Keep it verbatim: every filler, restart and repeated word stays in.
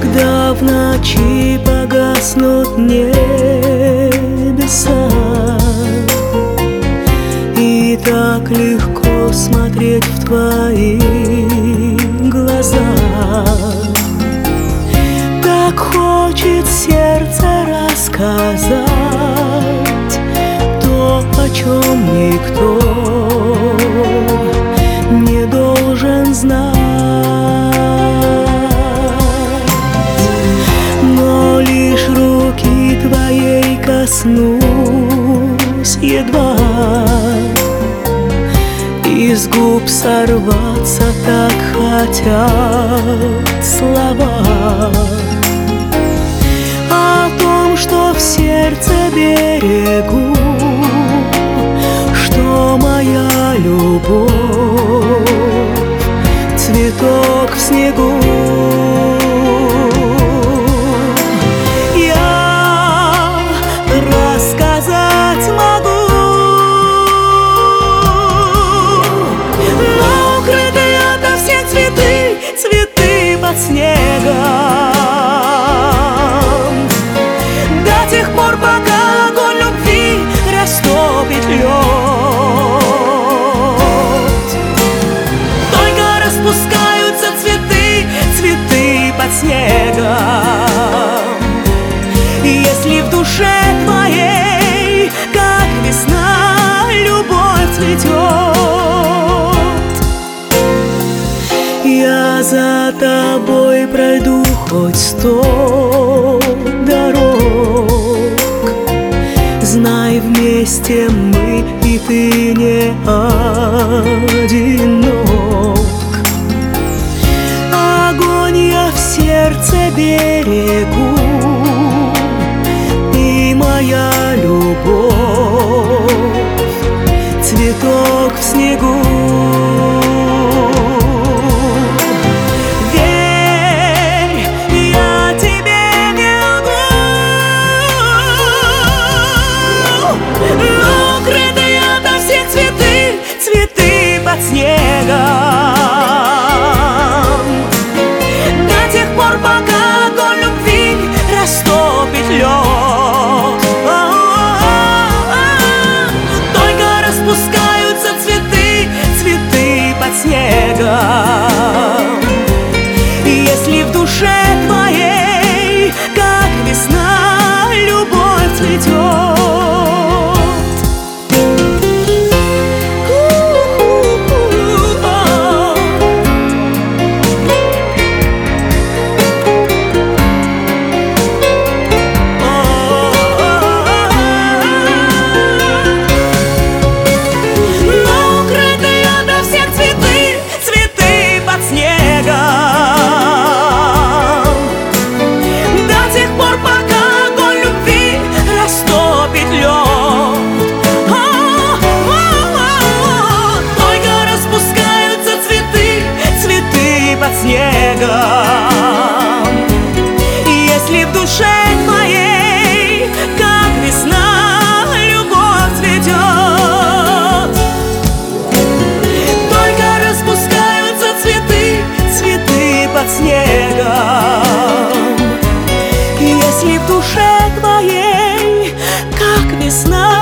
Когда в ночи погаснут небеса, и так легко смотреть в твои глаза, так хочет сердце рассказать то, о чем никто не должен знать. Но лишь руки твоей коснусь едва, из губ сорваться так хотят слова о том, что в сердце берегу, что моя любовь — цветок в снегу. Я рассказать могу, но укрытые ото всех цветы, цветы под снегом, до тех пор, пока огонь любви растопит лед. Только распускаются цветы, цветы под снегом. Если в душе твоей, как весна, любовь цветет, я за тобой пройду хоть сто дорог. Знай, вместе мы, и ты не одинок. Огонь я в сердце берегу, и моя любовь — цветок в снегу. Под снегом, до тех пор, пока огонь любви растопит лед. Только распускаются цветы, цветы под снегом. Если в душе твоей, как весна, любовь цветет. Если в душе твоей, как весна, любовь цветет, только распускаются цветы, цветы под снегом. Если в душе твоей, как весна,